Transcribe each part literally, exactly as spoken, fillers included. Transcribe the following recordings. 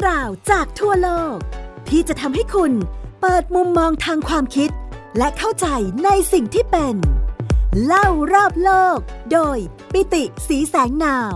ราวจากทั่วโลกที่จะทำให้คุณเปิดมุมมองทางความคิดและเข้าใจในสิ่งที่เป็นเล่ารอบโลกโดยปิติศรีแสงนาม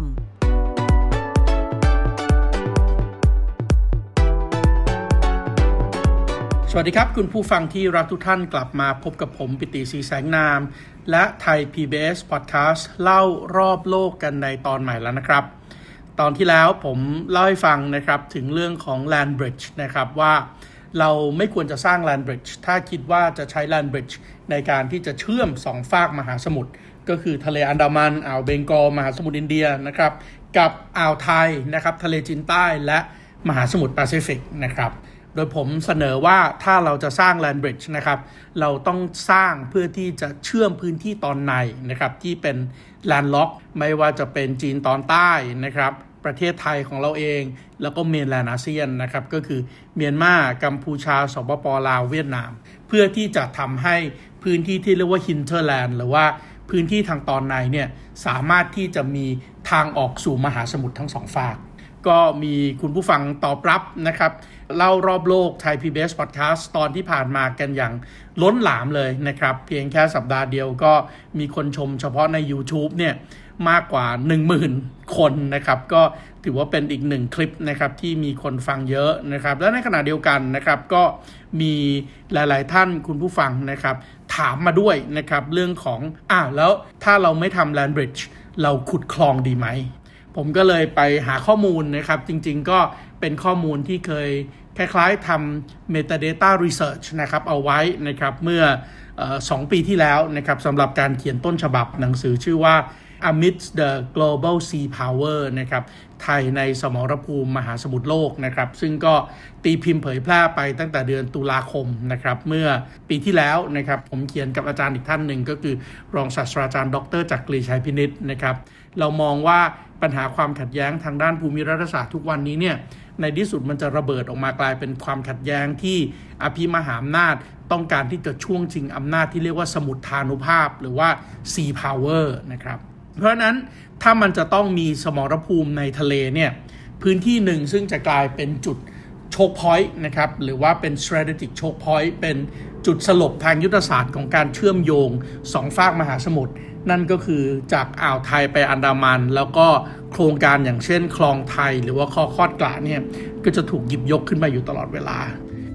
สวัสดีครับคุณผู้ฟังที่รักทุกท่านกลับมาพบกับผมปิติศรีแสงนามและไทย พี บี เอส Podcast เล่ารอบโลกกันในตอนใหม่แล้วนะครับตอนที่แล้วผมเล่าให้ฟังนะครับถึงเรื่องของ Land Bridge นะครับว่าเราไม่ควรจะสร้าง Land Bridge ถ้าคิดว่าจะใช้ Land Bridge ในการที่จะเชื่อมสองฝากมหาสมุทรก็คือทะเลอันดามันอ่าวเบงกอลมหาสมุทรอินเดียนะครับกับอ่าวไทยนะครับทะเลจีนใต้และมหาสมุทรแปซิฟิกนะครับโดยผมเสนอว่าถ้าเราจะสร้าง Land Bridge นะครับเราต้องสร้างเพื่อที่จะเชื่อมพื้นที่ตอนในนะครับที่เป็น Landlock ไม่ว่าจะเป็นจีนตอนใต้นะครับประเทศไทยของเราเองแล้วก็เมนแลนด์อาเซียนนะครับก็คือเมียนมากัมพูชาสปป.ลาวเวียดนามเพื่อที่จะทำให้พื้นที่ที่เรียกว่า Hinterland หรือว่าพื้นที่ทางตอนในเนี่ยสามารถที่จะมีทางออกสู่มหาสมุทรทั้งสองฝากก็มีคุณผู้ฟังตอบรับนะครับเล่ารอบโลกไทย พี บี เอส Podcast ตอนที่ผ่านมากันอย่างล้นหลามเลยนะครับเพียงแค่สัปดาห์เดียวก็มีคนชมเฉพาะใน YouTube เนี่ยมากกว่า หนึ่งหมื่น คนนะครับก็ถือว่าเป็นอีกหนึ่งคลิปนะครับที่มีคนฟังเยอะนะครับและในขณะเดียวกันนะครับก็มีหลายๆท่านคุณผู้ฟังนะครับถามมาด้วยนะครับเรื่องของอ่ะแล้วถ้าเราไม่ทำ Land Bridge เราขุดคลองดีไหมผมก็เลยไปหาข้อมูลนะครับจริงๆก็เป็นข้อมูลที่เคยคล้ายๆทำ Metadata Research นะครับเอาไว้นะครับเมื่อเอ่อสองปีที่แล้วนะครับสำหรับการเขียนต้นฉบับหนังสือชื่อว่า Amidst the Global Sea Power นะครับไทยในสมรภูมิมหาสมุทรโลกนะครับซึ่งก็ตีพิมพ์เผยแพร่ไปตั้งแต่เดือนตุลาคมนะครับเมื่อปีที่แล้วนะครับผมเขียนกับอาจารย์อีกท่านหนึ่งก็คือรองศาสตราจารย์ดร.จักรีชัยพินิจนะครับเรามองว่าปัญหาความขัดแย้งทางด้านภูมิรัฐศาสตร์ทุกวันนี้เนี่ยในที่สุดมันจะระเบิดออกมากลายเป็นความขัดแย้งที่อภิมหาอำนาจต้องการที่จะช่วงชิงอำนาจที่เรียกว่าสมุทฐานุภาพหรือว่า Sea Power นะครับเพราะฉะนั้นถ้ามันจะต้องมีสมรภูมิในทะเลเนี่ยพื้นที่หนึ่งซึ่งจะกลายเป็นจุดโชคพอยต์นะครับหรือว่าเป็น strategic choke point เป็นจุดสลบทางยุทธศาสตร์ของการเชื่อมโยงสองฝากมหาสมุทรนั่นก็คือจากอ่าวไทยไปอันดามันแล้วก็โครงการอย่างเช่นคลองไทยหรือว่าคอคอดกระเนี่ยก็จะถูกหยิบยกขึ้นมาอยู่ตลอดเวลา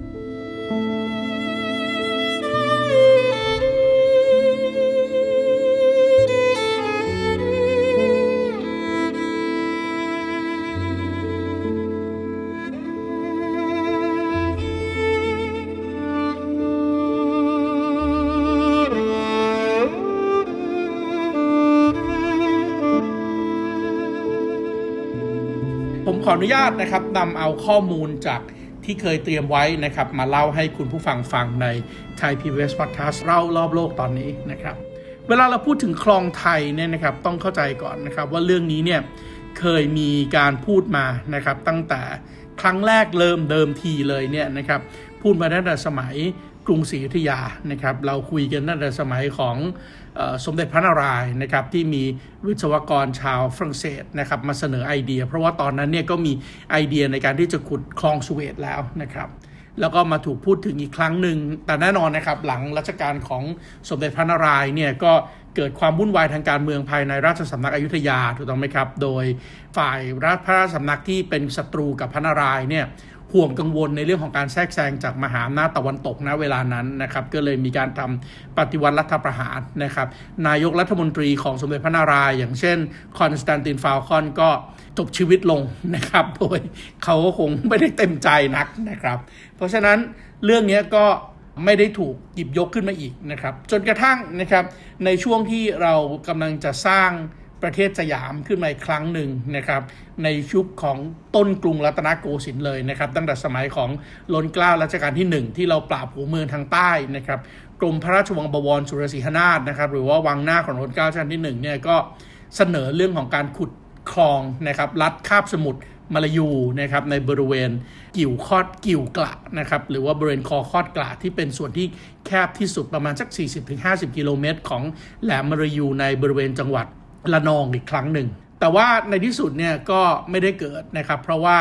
ผมขออนุญาตนะครับนำเอาข้อมูลจากที่เคยเตรียมไว้นะครับมาเล่าให้คุณผู้ฟังฟังใน Thai พี บี เอส Podcast เล่ารอบโลกตอนนี้นะครับเวลาเราพูดถึงคลองไทยเนี่ยนะครับต้องเข้าใจก่อนนะครับว่าเรื่องนี้เนี่ยเคยมีการพูดมานะครับตั้งแต่ครั้งแรกเริ่มเดิมทีเลยเนี่ยนะครับพูดมาตั้งแต่สมัยกรุงศรีอยุธยานะครับเราคุยกันตั้งแต่สมัยของเอ่อสมเด็จพระนารายณ์นะครับที่มีวิศวกรชาวฝรั่งเศสนะครับมาเสนอไอเดียเพราะว่าตอนนั้นเนี่ยก็มีไอเดียในการที่จะขุดคลองสุเอซแล้วนะครับแล้วก็มาถูกพูดถึงอีกครั้งหนึ่งแต่แน่นอนนะครับหลังรัชกาลของสมเด็จพระนารายณ์เนี่ยก็เกิดความวุ่นวายทางการเมืองภายในราชสำนักอยุธยาถูกต้องไหมครับโดยฝ่ายพระราชสำนักที่เป็นศัตรูกับพระนารายณ์เนี่ยห่วงกังวลในเรื่องของการแทรกแซงจากมหาอำนาจตะวันตกณเวลานั้นนะครับก็เลยมีการทำปฏิวัติรัฐประหารนะครับนายกรัฐมนตรีของสมเด็จพระนารายณ์อย่างเช่นคอนสแตนตินฟาลคอนก็จบชีวิตลงนะครับโดยเขาก็คงไม่ได้เต็มใจนักนะครับเพราะฉะนั้นเรื่องนี้ก็ไม่ได้ถูกหยิบยกขึ้นมาอีกนะครับจนกระทั่งนะครับในช่วงที่เรากำลังจะสร้างประเทศสยามขึ้นมาอีกครั้งหนึ่งนะครับในยุคของต้นกรุงรัตนโกสินทร์เลยนะครับตั้งแต่สมัยของล้นเกล้ารัชกาลที่หนึ่งที่เราปราบหัวเมืองทางใต้นะครับกรมพระราชวังบวรสุรศรีหนาถนะครับหรือว่าวังหน้าของล้นเกล้ารัชกาลที่หนึ่งเนี่ยก็เสนอเรื่องของการขุดคลองนะครับลัดคาบสมุทรมาลายูนะครับในบริเวณกิ่วคอดกิ่วกระนะครับหรือว่าบริเวณคอคอดกระที่เป็นส่วนที่แคบที่สุดประมาณสัก สี่สิบถึงห้าสิบ กิโลเมตรของแหลมมาลายูในบริเวณจังหวัดระนองอีกครั้งหนึ่งแต่ว่าในที่สุดเนี่ยก็ไม่ได้เกิดนะครับเพราะว่า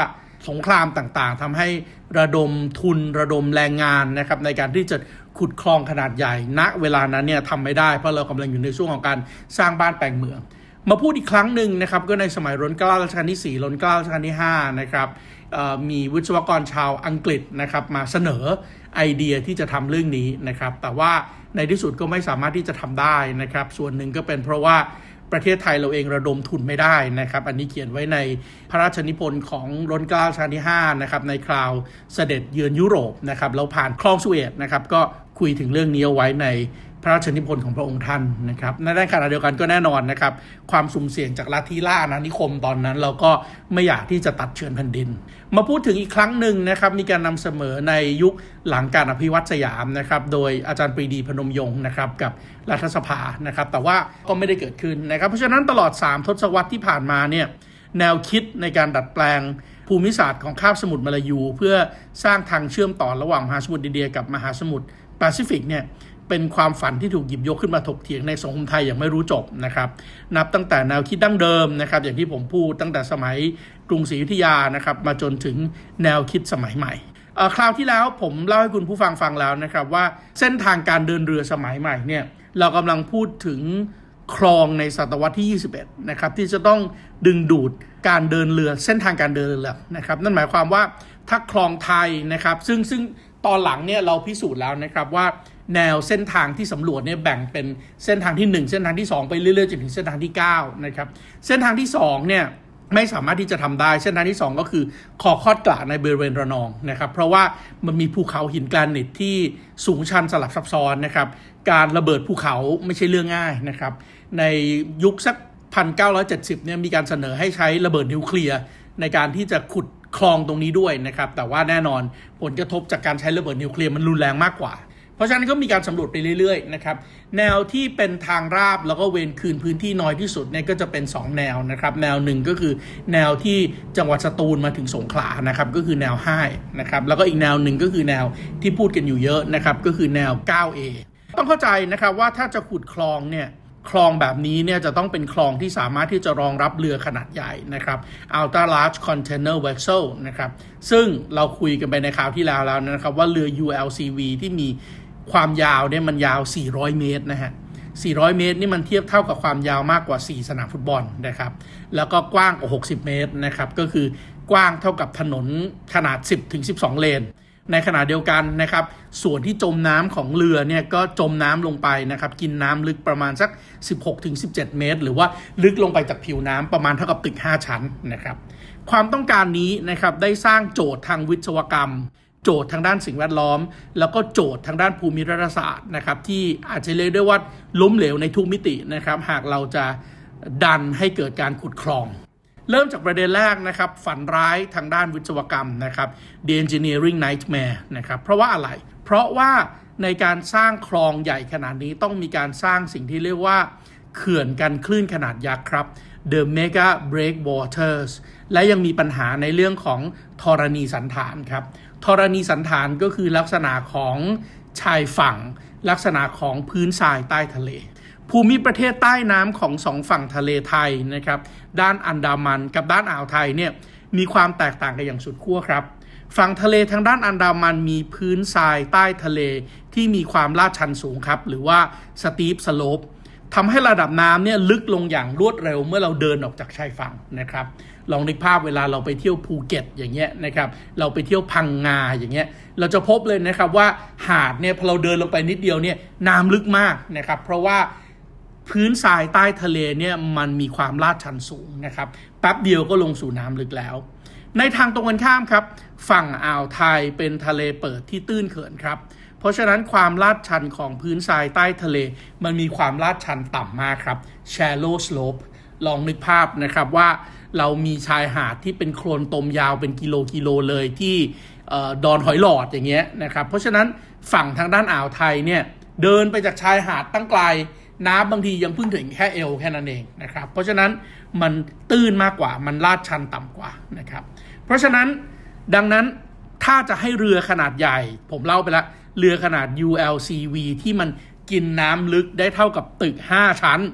สงครามต่างๆทำให้ระดมทุนระดมแรงงานนะครับในการที่จะขุดคลองขนาดใหญ่ณเวลานั้นเนี่ยทำไม่ได้เพราะเรากำลังอยู่ในช่วงของการสร้างบ้านแปลงเมืองมาพูดอีกครั้งหนึ่งนะครับก็ในสมัยรัชกาลรัชกาลที่สี่รัชกาลรัชกาลที่ห้านะครับมีวิศวกรชาวอังกฤษนะครับมาเสนอไอเดียที่จะทำเรื่องนี้นะครับแต่ว่าในที่สุดก็ไม่สามารถที่จะทำได้นะครับส่วนหนึ่งก็เป็นเพราะว่าประเทศไทยเราเองระดมทุนไม่ได้นะครับอันนี้เขียนไว้ในพระราชนิพนธ์ของรัชกาลรัชกาลที่ห้านะครับในคราวเสด็จเยือนยุโรปนะครับแล้วผ่านคลองสุเอซนะครับก็คุยถึงเรื่องนี้เอาไว้ในพระราชนิพนธ์ของพระองค์ท่านนะครับในด้านขณะเดียวกันก็แน่นอนนะครับความสุ่มเสี่ยงจากลัทธิล่าอาณานิคมตอนนั้นเราก็ไม่อยากที่จะตัดเฉือนแผ่นดินมาพูดถึงอีกครั้งหนึ่งนะครับมีการนำเสนอในยุคหลังการอภิวัตสยามนะครับโดยอาจารย์ปรีดีพนมยงค์นะครับกับรัฐสภานะครับแต่ว่าก็ไม่ได้เกิดขึ้นนะครับเพราะฉะนั้นตลอดสามทศวรรษที่ผ่านมาเนี่ยแนวคิดในการดัดแปลงภูมิศาสตร์ของคาบสมุทรมาลายูเพื่อสร้างทางเชื่อมต่อระหว่างมหาสมุทรอินเดียกับมหาสมุทรแปซิฟิกเนี่ยเป็นความฝันที่ถูกหยิบยกขึ้นมาถกเถียงในสังคมไทยอย่างไม่รู้จบนะครับนับตั้งแต่แนวคิดดั้งเดิมนะครับอย่างที่ผมพูดตั้งแต่สมัยกรุงศรีอยุธยานะครับมาจนถึงแนวคิดสมัยใหม่คราวที่แล้วผมเล่าให้คุณผู้ฟังฟังแล้วนะครับว่าเส้นทางการเดินเรือสมัยใหม่เนี่ยเรากำลังพูดถึงคลองในศตวรรษที่ยี่สิบเอ็ดนะครับที่จะต้องดึงดูดการเดินเรือเส้นทางการเดินเรือนะครับนั่นหมายความว่าถ้าคลองไทยนะครับซึ่งซึ่งตอนหลังเนี่ยเราพิสูจน์แล้วนะครับว่าแนวเส้นทางที่สำรวจเนี่ยแบ่งเป็นเส้นทางที่หนึ่งเส้นทางที่สองไปเรื่อยๆจนถึงเส้นทางที่เก้านะครับเส้นทางที่สองเนี่ยไม่สามารถที่จะทำได้เส้นทางที่สองก็คือคอคอดกระในบริเวณระนองนะครับเพราะว่ามันมีภูเขาหินแกรนิตที่สูงชันสลับซับซ้อนนะครับการระเบิดภูเขาไม่ใช่เรื่องง่ายนะครับในยุคสัก หนึ่งพันเก้าร้อยเจ็ดสิบ เนี่ยมีการเสนอให้ใช้ระเบิดนิวเคลียร์ในการที่จะขุดคลองตรงนี้ด้วยนะครับแต่ว่าแน่นอนผลกระทบจากการใช้ระเบิดนิวเคลียร์มันรุนแรงมากกว่าเพราะฉะนั้นก็มีการสำรวจไปเรื่อยๆนะครับแนวที่เป็นทางราบแล้วก็เวรคืนพื้นที่น้อยที่สุดเนี่ยก็จะเป็นสองแนวนะครับแนวหนึ่งก็คือแนวที่จังหวัดสตูลมาถึงสงขลานะครับก็คือแนวห้ายนะครับแล้วก็อีกแนวหนึ่งก็คือแนวที่พูดกันอยู่เยอะนะครับก็คือแนว ไนน์ เอ ต้องเข้าใจนะครับว่าถ้าจะขุดคลองเนี่ยคลองแบบนี้เนี่ยจะต้องเป็นคลองที่สามารถที่จะรองรับเรือขนาดใหญ่นะครับ Ultra Large Container Vessel นะครับซึ่งเราคุยกันไปในคราวที่แล้วแล้วนะครับว่าเรือ ยู แอล ซี วี ที่มีความยาวเนี่ยมันยาวสี่ร้อยเมตรนะฮะสี่ร้อยเมตรนี่มันเทียบเท่ากับความยาวมากกว่าสี่สนามฟุตบอลนะครับแล้วก็กว้างกว่าหกสิบเมตรนะครับก็คือกว้างเท่ากับถนนขนาด สิบถึงสิบสอง เลนในขณะเดียวกันนะครับส่วนที่จมน้ำของเรือเนี่ยก็จมน้ำลงไปนะครับกินน้ำลึกประมาณสัก สิบหกถึงสิบเจ็ด เมตรหรือว่าลึกลงไปจากผิวน้ำประมาณเท่ากับตึกห้าชั้นนะครับความต้องการนี้นะครับได้สร้างโจทย์ทางวิศวกรรมโจทย์ทางด้านสิ่งแวดล้อมแล้วก็โจทย์ทางด้านภูมิรัฐศาสตร์นะครับที่อาจจะเรียกได้ว่าล้มเหลวในทุกมิตินะครับหากเราจะดันให้เกิดการขุดคลองเริ่มจากประเด็นแรกนะครับฝันร้ายทางด้านวิศวกรรมนะครับ The Engineering Nightmare นะครับเพราะว่าอะไรเพราะว่าในการสร้างคลองใหญ่ขนาดนี้ต้องมีการสร้างสิ่งที่เรียกว่าเขื่อนกันคลื่นขนาดยักษ์ครับ The Mega Breakwaters และยังมีปัญหาในเรื่องของธรณีสันฐานครับธรณีสันฐานก็คือลักษณะของชายฝั่งลักษณะของพื้นทรายใต้ทะเลภูมิประเทศใต้น้ำของสองฝั่งทะเลไทยนะครับด้านอันดามันกับด้านอ่าวไทยเนี่ยมีความแตกต่างกันอย่างสุดขั้วครับฝั่งทะเลทางด้านอันดามันมีพื้นทรายใต้ทะเลที่มีความลาดชันสูงครับหรือว่า steep slope ทำให้ระดับน้ำเนี่ยลึกลงอย่างรวดเร็วเมื่อเราเดินออกจากชายฝั่งนะครับลองนึกภาพเวลาเราไปเที่ยวภูเก็ตอย่างเงี้ยนะครับเราไปเที่ยวพังงาอย่างเงี้ยเราจะพบเลยนะครับว่าหาดเนี่ยพอเราเดินลงไปนิดเดียวเนี่ยน้ำลึกมากนะครับเพราะว่าพื้นทรายใต้ทะเลเนี่ยมันมีความลาดชันสูงนะครับแป๊บเดียวก็ลงสู่น้ำลึกแล้วในทางตรงกันข้ามครับฝั่งอ่าวไทยเป็นทะเลเปิดที่ตื้นเขินครับเพราะฉะนั้นความลาดชันของพื้นทรายใต้ทะเลมันมีความลาดชันต่ำมากครับ shallow slope ลองนึกภาพนะครับว่าเรามีชายหาดที่เป็นโคลนตมยาวเป็นกิโลกิโลเลยที่ดอนหอยหลอดอย่างเงี้ยนะครับเพราะฉะนั้นฝั่งทางด้านอ่าวไทยเนี่ยเดินไปจากชายหาดตั้งไกลน้ำบางทียังพึ่งถึงแค่เอวแค่นั้นเองนะครับเพราะฉะนั้นมันตื้นมากกว่ามันลาดชันต่ำกว่านะครับเพราะฉะนั้นดังนั้นถ้าจะให้เรือขนาดใหญ่ผมเล่าไปแล้วเรือขนาด ยู แอล ซี วี ที่มันกินน้ำลึกได้เท่ากับตึกห้าชั้น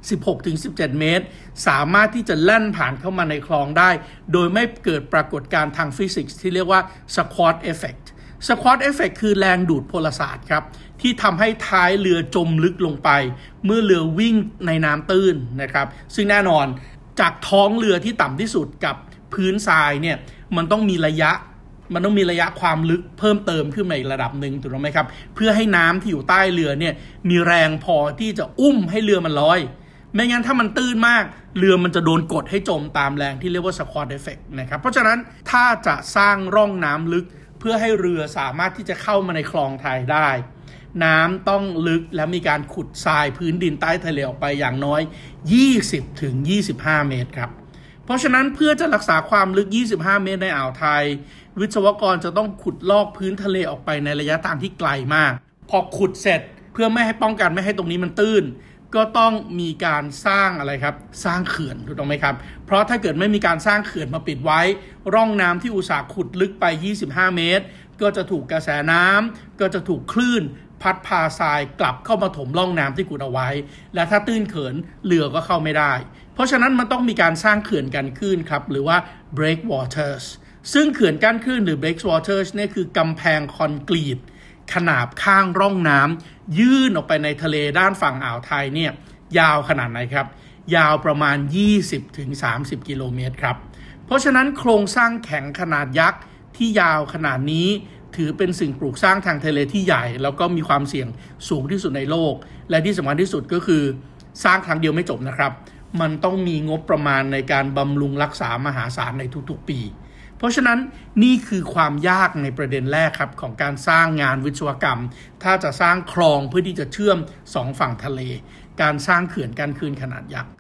สิบหกถึงสิบเจ็ด เมตรสามารถที่จะแล่นผ่านเข้ามาในคลองได้โดยไม่เกิดปรากฏการณ์ทางฟิสิกส์ที่เรียกว่า squat effect squat effect คือแรงดูดพลศาสตร์ครับที่ทำให้ท้ายเรือจมลึกลงไปเมื่อเรือวิ่งในน้ำตื้นนะครับซึ่งแน่นอนจากท้องเรือที่ต่ำที่สุดกับพื้นทรายเนี่ยมันต้องมีระยะมันต้องมีระยะความลึกเพิ่มเติมขึ้นมาอีกระดับหนึ่งถูกไหมครับเพื่อให้น้ำที่อยู่ใต้เรือเนี่ยมีแรงพอที่จะอุ้มให้เรือมันลอยไม่งั้นถ้ามันตื้นมากเรือมันจะโดนกดให้จมตามแรงที่เรียกว่า squat effect นะครับเพราะฉะนั้นถ้าจะสร้างร่องน้ำลึกเพื่อให้เรือสามารถที่จะเข้ามาในคลองไทยได้น้ำต้องลึกและมีการขุดทรายพื้นดินใต้ทะเลออกไปอย่างน้อย ยี่สิบถึงยี่สิบห้า เมตรครับเพราะฉะนั้นเพื่อจะรักษาความลึกยี่สิบห้าเมตรในอ่าวไทยวิศวกรจะต้องขุดลอกพื้นทะเลออกไปในระยะทางที่ไกลมากพอขุดเสร็จเพื่อไม่ให้ป้องกันไม่ให้ตรงนี้มันตื้นก็ต้องมีการสร้างอะไรครับสร้างเขื่อนถูกต้องไหมครับเพราะถ้าเกิดไม่มีการสร้างเขื่อนมาปิดไว้ร่องน้ำที่อุตสาห์ขุดลึกไปยี่สิบห้าเมตรก็จะถูกกระแสน้ำก็จะถูกคลื่นพัดพาทรายกลับเข้ามาถมร่องน้ำที่ขุดเอาไว้และถ้าตื้นเขินเรือก็เข้าไม่ได้เพราะฉะนั้นมันต้องมีการสร้างเขื่อนกันคลื่นครับหรือว่า breakwaters ซึ่งเขื่อนกั้นคลื่นหรือ breakwaters เนี่ยคือกำแพงคอนกรีตขนาบข้างร่องน้ำยื่นออกไปในทะเลด้านฝั่งอ่าวไทยเนี่ยยาวขนาดไหนครับยาวประมาณ ยี่สิบถึงสามสิบ กิโลเมตรครับเพราะฉะนั้นโครงสร้างแข็งขนาดยักษ์ที่ยาวขนาดนี้ถือเป็นสิ่งปลูกสร้างทางทะเลที่ใหญ่แล้วก็มีความเสี่ยงสูงที่สุดในโลกและที่สำคัญที่สุดก็คือสร้างครั้งเดียวไม่จบนะครับมันต้องมีงบประมาณในการบำรุงรักษามหาศาลในทุกๆปีเพราะฉะนั้นนี่คือความยากในประเด็นแรกครับของการสร้างงานวิศวกรรมถ้าจะสร้างคลองเพื่อที่จะเชื่อมสองฝั่งทะเลการสร้างเขื่อนกั้นคลื่นขนาดยักษ์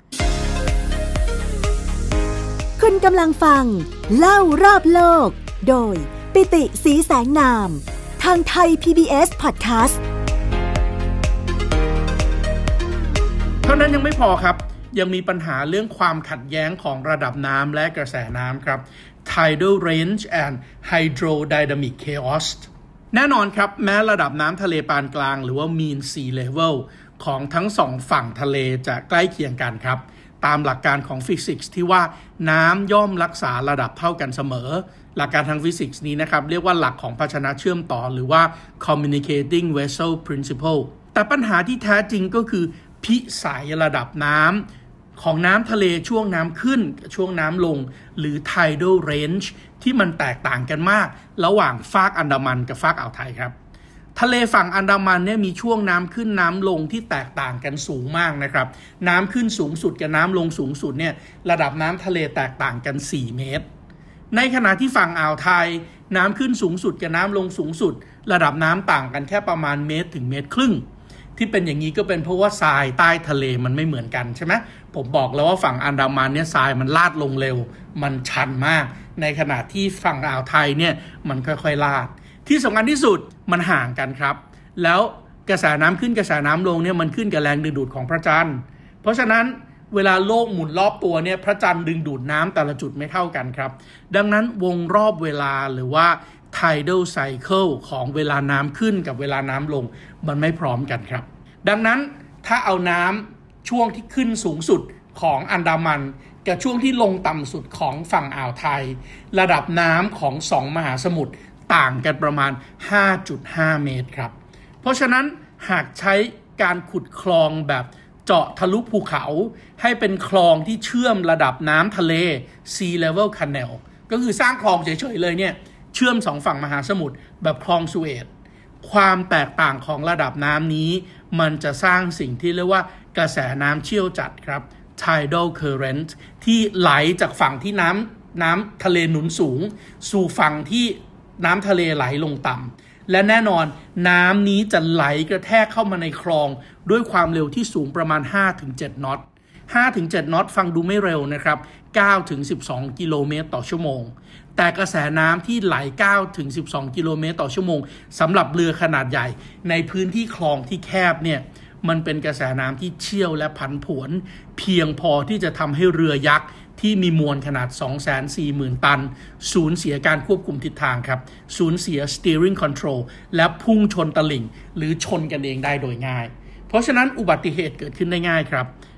คุณกำลังฟังเล่ารอบโลกโดยปิติศรีแสงนามทางไทย พี บี เอส Podcast เท่านั้นยังไม่พอครับยังมีปัญหาเรื่องความขัดแย้งของระดับน้ำและกระแสน้ำครับ Tidal Range and Hydrodynamic Chaos แน่นอนครับแม้ระดับน้ำทะเลปานกลางหรือว่า Mean Sea Level ของทั้งสองฝั่งทะเลจะใกล้เคียงกันครับตามหลักการของฟิสิกส์ที่ว่าน้ำย่อมรักษาระดับเท่ากันเสมอหลักการทางฟิสิกส์นี้นะครับเรียกว่าหลักของภาชนะเชื่อมต่อหรือว่า communicating vessel principle แต่ปัญหาที่แท้จริงก็คือพิสัยระดับน้ำของน้ำทะเลช่วงน้ำขึ้นกับช่วงน้ำลงหรือ tidal range ที่มันแตกต่างกันมากระหว่างฟากอันดามันกับฟากอ่าวไทยครับทะเลฝั่งอันดามันเนี่ยมีช่วงน้ำขึ้นน้ำลงที่แตกต่างกันสูงมากนะครับน้ำขึ้นสูงสุดกับน้ำลงสูงสุดเนี่ยระดับน้ำทะเลแตกต่างกันสี่เมตรในขณะที่ฝั่งอ่าวไทยน้ำขึ้นสูงสุดกับน้ำลงสูงสุดระดับน้ำต่างกันแค่ประมาณเมตรถึงเมตรครึ่งที่เป็นอย่างนี้ก็เป็นเพราะว่าทรายใต้ทะเลมันไม่เหมือนกันใช่ไหมผมบอกแล้วว่าฝั่งอันดามันเนี่ยทรายมันลาดลงเร็วมันชันมากในขณะที่ฝั่งอ่าวไทยเนี่ยมันค่อยๆลาดที่สำคัญที่สุดมันห่างกันครับแล้วกระแสน้ำขึ้นกระแสน้ำลงเนี่ยมันขึ้นกับแรงดึงดูดของพระจันทร์เพราะฉะนั้นเวลาโลกหมุนรอบตัวเนี่ยพระจันทร์ดึงดูดน้ำแต่ละจุดไม่เท่ากันครับดังนั้นวงรอบเวลาหรือว่า tidal cycle ของเวลาน้ำขึ้นกับเวลาน้ำลงมันไม่พร้อมกันครับดังนั้นถ้าเอาน้ำช่วงที่ขึ้นสูงสุดของอันดามันกับช่วงที่ลงต่ำสุดของฝั่งอ่าวไทยระดับน้ำของสองมหาสมุทรต่างกันประมาณ ห้าจุดห้า เมตรครับเพราะฉะนั้นหากใช้การขุดคลองแบบเจาะทะลุภูเขาให้เป็นคลองที่เชื่อมระดับน้ำทะเล Sea Level Canal ก็คือสร้างคลองเฉยๆเลยเนี่ยเชื่อมสองฝั่งมหาสมุทรแบบคลองสุเอซความแตกต่างของระดับน้ำนี้มันจะสร้างสิ่งที่เรียกว่ากระแสน้ำเชี่ยวจัดครับ Tidal Current ที่ไหลจากฝั่งที่น้ำน้ำทะเลหนุนสูงสู่ฝั่งที่น้ำทะเลไหลลงต่ำและแน่นอนน้ำนี้จะไหลกระแทกเข้ามาในคลองด้วยความเร็วที่สูงประมาณ ห้าถึงเจ็ด น็อต ห้าถึงเจ็ด น็อตฟังดูไม่เร็วนะครับ เก้าถึงสิบสอง กิโลเมตรต่อชั่วโมงแต่กระแสน้ำที่ไหล เก้าถึงสิบสอง กิโลเมตรต่อชั่วโมงสำหรับเรือขนาดใหญ่ในพื้นที่คลองที่แคบเนี่ยมันเป็นกระแสน้ำที่เชี่ยวและผันผวนเพียงพอที่จะทำให้เรือยักษ์ที่มีมวลขนาด สองแสนสี่หมื่น ตันสูญเสียการควบคุมทิศทางครับสูญเสีย steering control และพุ่งชนตลิ่งหรือชนกันเองได้โดยง่ายเพราะฉะนั้นอุบัติเหตุเกิดขึ้นได้ง่ายครับ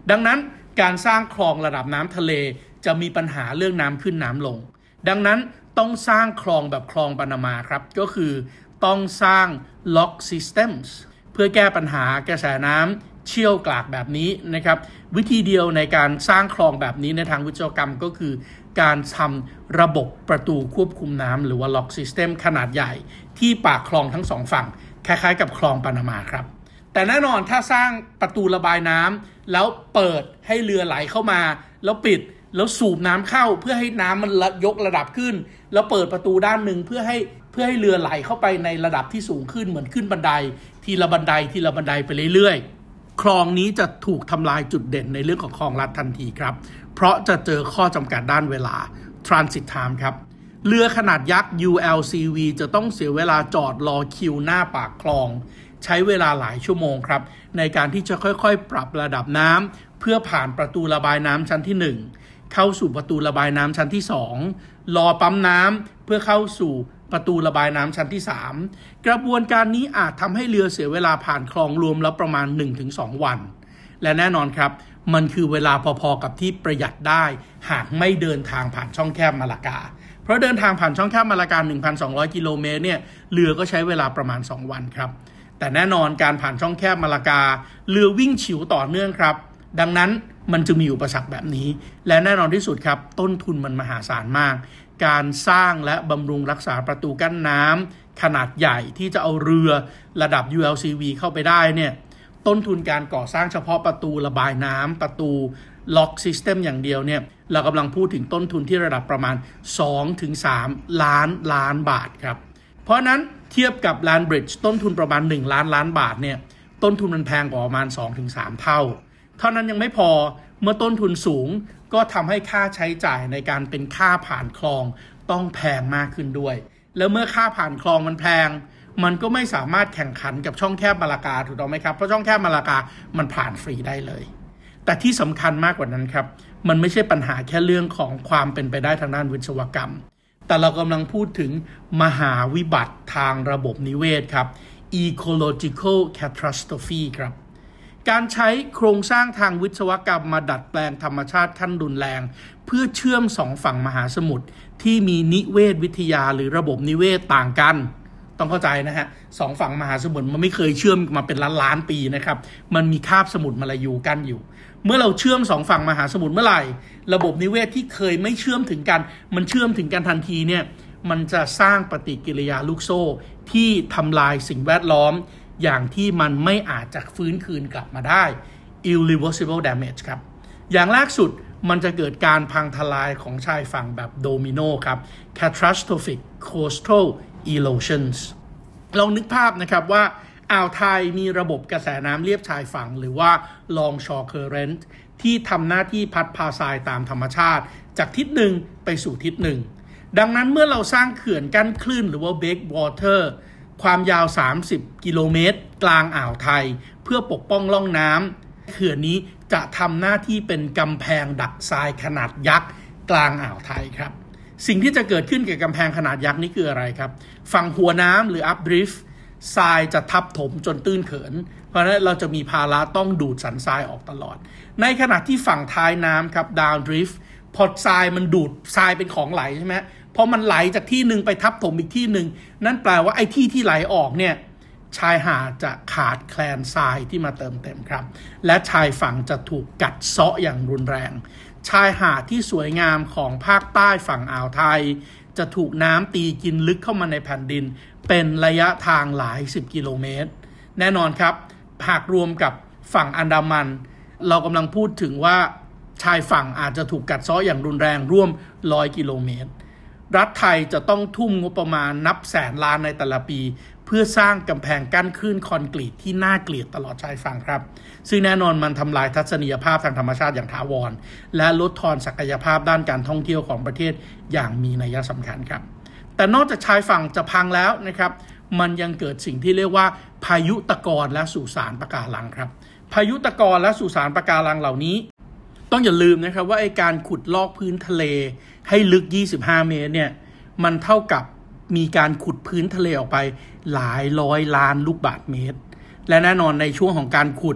ดังนั้นการสร้างคลองระดับน้ำทะเลจะมีปัญหาเรื่องน้ำขึ้นน้ำลงดังนั้นต้องสร้างคลองแบบคลองปานามาครับก็คือต้องสร้าง lock systems เพื่อแก้ปัญหากระแสน้ำเชี่ยวกรากแบบนี้นะครับวิธีเดียวในการสร้างคลองแบบนี้ในทางวิศวกรรมก็คือการทำระบบประตูควบคุมน้ำหรือว่า lock system ขนาดใหญ่ที่ปากคลองทั้งสองฝั่งคล้ายๆกับคลองปานามาครับแต่แน่นอนถ้าสร้างประตูระบายน้ำแล้วเปิดให้เรือไหลเข้ามาแล้วปิดแล้วสูบน้ำเข้าเพื่อให้น้ำมันยกระดับขึ้นแล้วเปิดประตูด้านหนึ่งเพื่อให้เพื่อให้เรือไหลเข้าไปในระดับที่สูงขึ้นเหมือนขึ้นบันไดทีละบันไดทีละบันไดไปเรื่อยๆคลองนี้จะถูกทำลายจุดเด่นในเรื่องของคลองลัดทันทีครับเพราะจะเจอข้อจำกัดด้านเวลา transit time ครับเรือขนาดยักษ์ ยู แอล ซี วี จะต้องเสียเวลาจอดรอคิวหน้าปากคลองใช้เวลาหลายชั่วโมงครับในการที่จะค่อยๆปรับระดับน้ำเพื่อผ่านประตูระบายน้ำชั้นที่หนึ่งเข้าสู่ประตูระบายน้ำชั้นที่สองรอปั๊มน้ำเพื่อเข้าสู่ประตูระบายน้ำชั้นที่สามกระบวนการนี้อาจทำให้เรือเสียเวลาผ่านคลองรวมแล้วประมาณ หนึ่งถึงสอง วันและแน่นอนครับมันคือเวลาพอๆกับที่ประหยัดได้หากไม่เดินทางผ่านช่องแคบมาลากาเพราะเดินทางผ่านช่องแคบมาลากา หนึ่งพันสองร้อย กิโลเมตรเนี่ยเรือก็ใช้เวลาประมาณสองวันครับแต่แน่นอนการผ่านช่องแคบมาลากาเรือวิ่งฉิวต่อเนื่องครับดังนั้นมันจึงมีอุปสรรคแบบนี้และแน่นอนที่สุดครับต้นทุนมันมหาศาลมากการสร้างและบำรุงรักษาประตูกั้นน้ำขนาดใหญ่ที่จะเอาเรือระดับ ยู แอล ซี วี เข้าไปได้เนี่ยต้นทุนการก่อสร้างเฉพาะประตูระบายน้ำประตู lock system อย่างเดียวเนี่ยเรากำลังพูดถึงต้นทุนที่ระดับประมาณ สองถึงสาม ล้านล้านบาทครับเพราะนั้นเทียบกับ Land Bridge ต้นทุนประมาณหนึ่งล้านล้านบาทเนี่ยต้นทุนมันแพงกว่าประมาณ สองถึงสาม เท่าเท่านั้นยังไม่พอเมื่อต้นทุนสูงก็ทำให้ค่าใช้จ่ายในการเป็นค่าผ่านคลองต้องแพงมากขึ้นด้วยแล้วเมื่อค่าผ่านคลองมันแพงมันก็ไม่สามารถแข่งขันกับช่องแคบมาลากาถูกต้องไหมครับเพราะช่องแคบมาลากามันผ่านฟรีได้เลยแต่ที่สำคัญมากกว่านั้นครับมันไม่ใช่ปัญหาแค่เรื่องของความเป็นไปได้ทางด้านวิศวกรรมแต่เรากำลังพูดถึงมหาวิบัติทางระบบนิเวศครับ ecological catastrophe ครับการใช้โครงสร้างทางวิศวกรรมมาดัดแปลงธรรมชาติขั้นรุนแรงเพื่อเชื่อมสองฝั่งมหาสมุทรที่มีนิเวศวิทยาหรือระบบนิเวศต่างกันต้องเข้าใจนะฮะสองฝั่งมหาสมุทรมันไม่เคยเชื่อมมาเป็นล้านล้านปีนะครับมันมีคาบสมุทรมาลายูกั้นอยู่เมื่อเราเชื่อมสองฝั่งมหาสมุทรเมื่อไหร่ระบบนิเวศที่เคยไม่เชื่อมถึงกันมันเชื่อมถึงกันทันทีเนี่ยมันจะสร้างปฏิกิริยาลูกโซ่ที่ทำลายสิ่งแวดล้อมอย่างที่มันไม่อาจจะฟื้นคืนกลับมาได้ irreversible damage ครับอย่างแรกสุดมันจะเกิดการพังทลายของชายฝั่งแบบโดมิโนครับ catastrophic coastal erosions ลองนึกภาพนะครับว่าอ่าวไทยมีระบบกระแสน้ำเลียบชายฝั่งหรือว่า longshore current ที่ทำหน้าที่พัดพาทรายตามธรรมชาติจากทิศหนึ่งไปสู่ทิศหนึ่งดังนั้นเมื่อเราสร้างเขื่อนกั้นคลื่นหรือว่า breakwater ความยาวสามสิบกิโลเมตรกลางอ่าวไทยเพื่อปกป้องร่องน้ำเขื่อนนี้จะทำหน้าที่เป็นกำแพงดักทรายขนาดยักษ์กลางอ่าวไทยครับสิ่งที่จะเกิดขึ้นกับกำแพงขนาดยักษ์นี้คืออะไรครับฝั่งหัวน้ำหรือ updrift ทรายจะทับถมจนตื้นเขินเพราะฉะนั้นเราจะมีภาระต้องดูดสันทรายออกตลอดในขณะที่ฝั่งท้ายน้ำครับ downdrift พอทรายมันดูดทรายเป็นของไหลใช่ไหมพอมันไหลจากที่หนึ่งไปทับถมอีกที่หนึ่งนั่นแปลว่าไอ้ที่ที่ไหลออกเนี่ยชายหาดจะขาดแคลนทรายที่มาเติมเต็มครับและชายฝั่งจะถูกกัดเซาะอย่างรุนแรงชายหาดที่สวยงามของภาคใต้ฝั่งอ่าวไทยจะถูกน้ำตีกินลึกเข้ามาในแผ่นดินเป็นระยะทางหลายสิบกิโลเมตรแน่นอนครับหากรวมกับฝั่งอันดามันเรากำลังพูดถึงว่าชายฝั่งอาจจะถูกกัดเซาะอย่างรุนแรงร่วมร้อยกิโลเมตรรัฐไทยจะต้องทุ่มงบประมาณนับแสนล้านในแต่ละปีเพื่อสร้างกำแพงกั้นคลื่นคอนกรีตที่น่าเกลียดตลอดชายฝั่งครับซึ่งแน่นอนมันทำลายทัศนียภาพทางธรรมชาติอย่างถาวรและลดทอนศักยภาพด้านการท่องเที่ยวของประเทศอย่างมีนัยสำคัญครับแต่นอกจากชายฝั่งจะพังแล้วนะครับมันยังเกิดสิ่งที่เรียกว่าพายุตะกอนและสุสานปะการังครับพายุตะกอนและสุสานปะการังเหล่านี้ต้องอย่าลืมนะครับว่าไอ้การขุดลอกพื้นทะเลให้ลึกยี่สิบห้าเมตรเนี่ยมันเท่ากับมีการขุดพื้นทะเลออกไปหลายร้อยล้านลูกบาศก์เมตรและแน่นอนในช่วงของการขุด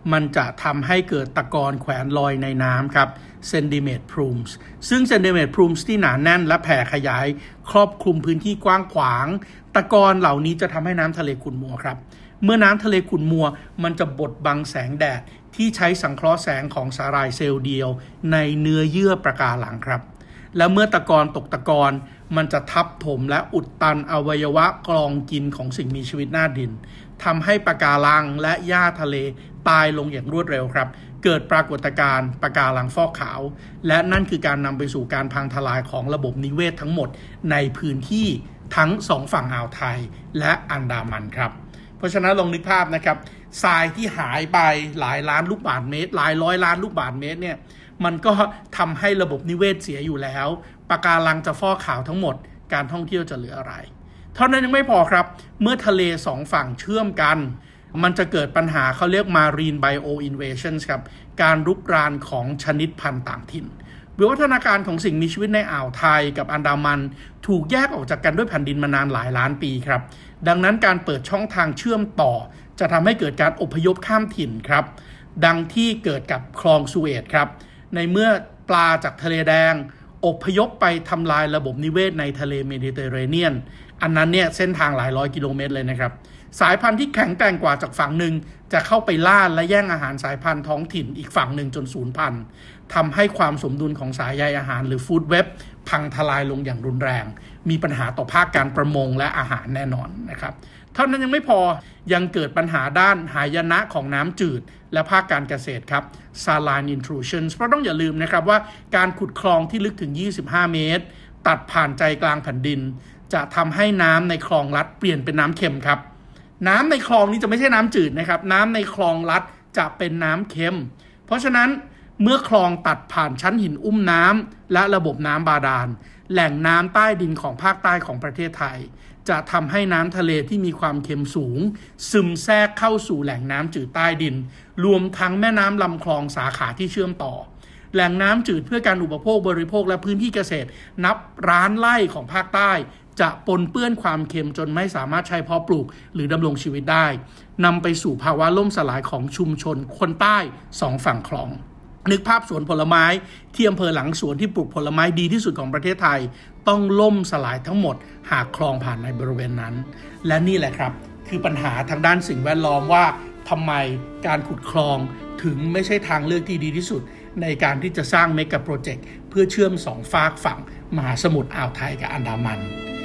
มันจะทำให้เกิดตะกอนแขวนลอยในน้ำครับ sediment plumes ซึ่ง sediment plumes ที่หนาแน่นและแผ่ขยายครอบคลุมพื้นที่กว้างขวางตะกอนเหล่านี้จะทำให้น้ำทะเลขุ่นมัวครับเมื่อน้ำทะเลขุ่นมัวมันจะบดบังแสงแดดที่ใช้สังเคราะห์แสงของสาหร่ายเซลล์เดียวในเนื้อเยื่อปะการังครับและเมื่อตะกอนตกตะกอนมันจะทับถมและอุดตันอวัยวะกรองกินของสิ่งมีชีวิตหน้าดินทำให้ปะการังและหญ้าทะเลตายลงอย่างรวดเร็วครับเกิดปรากฏการณ์ปะการังฟอกขาวและนั่นคือการนำไปสู่การพังทลายของระบบนิเวศทั้งหมดในพื้นที่ทั้งสองฝั่งอ่าวไทยและอันดามันครับเพราะฉะนั้นลองนึกภาพนะครับทรายที่หายไปหลายล้านลูกบาศก์เมตรหลายร้อยล้านลูกบาศก์เมตรเนี่ยมันก็ทำให้ระบบนิเวศเสียอยู่แล้วปะการังจะฟอกขาวทั้งหมดการท่องเที่ยวจะเหลืออะไรเท่านั้นยังไม่พอครับเมื่อทะเลสองฝั่งเชื่อมกันมันจะเกิดปัญหาเขาเรียก marine bio invasions ครับการรุกรานของชนิดพันธุ์ต่างถิ่นวิวัฒนาการของสิ่งมีชีวิตในอ่าวไทยกับอันดามันถูกแยกออกจากกันด้วยแผ่นดินมานานหลายล้านปีครับดังนั้นการเปิดช่องทางเชื่อมต่อจะทำให้เกิดการอพยพข้ามถิ่นครับดังที่เกิดกับคลองสุเอซครับในเมื่อปลาจากทะเลแดงอพยพไปทำลายระบบนิเวศในทะเลเมดิเตอร์เรเนียนอันนั้นเนี่ยเส้นทางหลายร้อยกิโลเมตรเลยนะครับสายพันธุ์ที่แข็งแกร่งกว่าจากฝั่งหนึ่งจะเข้าไปล่าและแย่งอาหารสายพันธุ์ท้องถิ่นอีกฝั่งหนึ่งจนสูญพันธุ์ทำให้ความสมดุลของสายใยอาหารหรือฟู้ดเว็บพังทลายลงอย่างรุนแรงมีปัญหาต่อภาคการประมงและอาหารแน่นอนนะครับเท่านั้นยังไม่พอยังเกิดปัญหาด้านหายนะของน้ำจืดและภาคการเกษตรครับ saline intrusions เพราะต้องอย่าลืมนะครับว่าการขุดคลองที่ลึกถึงยี่สิบห้าเมตรตัดผ่านใจกลางแผ่นดินจะทำให้น้ำในคลองลัดเปลี่ยนเป็นน้ำเค็มครับน้ำในคลองนี้จะไม่ใช่น้ำจืดนะครับน้ำในคลองลัดจะเป็นน้ำเค็มเพราะฉะนั้นเมื่อคลองตัดผ่านชั้นหินอุ้มน้ำและระบบน้ำบาดาลแหล่งน้ำใต้ดินของภาคใต้ของประเทศไทยจะทำให้น้ำทะเลที่มีความเค็มสูงซึมแทรกเข้าสู่แหล่งน้ำจืดใต้ดินรวมทั้งแม่น้ำลำคลองสาขาที่เชื่อมต่อแหล่งน้ำจืดเพื่อการอุปโภคบริโภคและพื้นที่เกษตรนับล้านไร่ของภาคใต้จะปนเปื้อนความเค็มจนไม่สามารถใช้เพาะปลูกหรือดำรงชีวิตได้นำไปสู่ภาวะล่มสลายของชุมชนคนใต้สองฝั่งคลองนึกภาพสวนผลไม้ที่อำเภอหลังสวนที่ปลูกผลไม้ดีที่สุดของประเทศไทยต้องล่มสลายทั้งหมดหากคลองผ่านในบริเวณนั้นและนี่แหละครับคือปัญหาทางด้านสิ่งแวดล้อมว่าทำไมการขุดคลองถึงไม่ใช่ทางเลือกที่ดีที่สุดในการที่จะสร้างเมกะโปรเจกต์เพื่อเชื่อมสองฝากฝั่งมหาสมุทรอ่าวไทยกับอันดามัน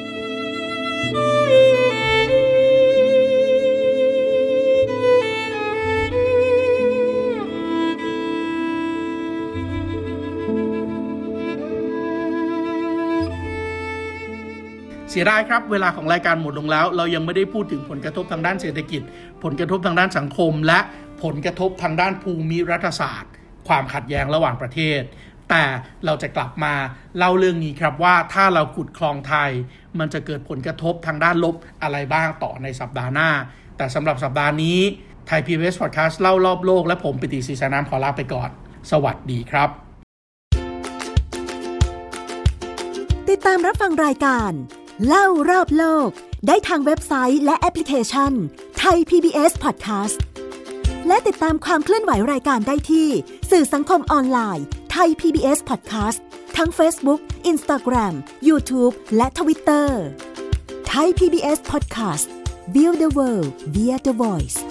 เสียดายครับเวลาของรายการหมดลงแล้วเรายังไม่ได้พูดถึงผลกระทบทางด้านเศรษฐกิจผลกระทบทางด้านสังคมและผลกระทบทางด้านภูมิรัฐศาสตร์ความขัดแย้งระหว่างประเทศแต่เราจะกลับมาเล่าเรื่องนี้ครับว่าถ้าเราขุดคลองไทยมันจะเกิดผลกระทบทางด้านลบอะไรบ้างต่อในสัปดาห์หน้าแต่สำหรับสัปดาห์นี้ไทย พี บี เอส Podcast เล่ารอบโลกและผมปิติ ศรีแสงนามขอลาไปก่อนสวัสดีครับติดตามรับฟังรายการเล่ารอบโลกได้ทางเว็บไซต์และแอปพลิเคชัน Thai พี บี เอส Podcast และติดตามความเคลื่อนไหวรายการได้ที่สื่อสังคมออนไลน์ Thai พี บี เอส Podcast ทั้ง Facebook, Instagram, YouTube และ Twitter Thai พี บี เอส Podcast View the world via the voice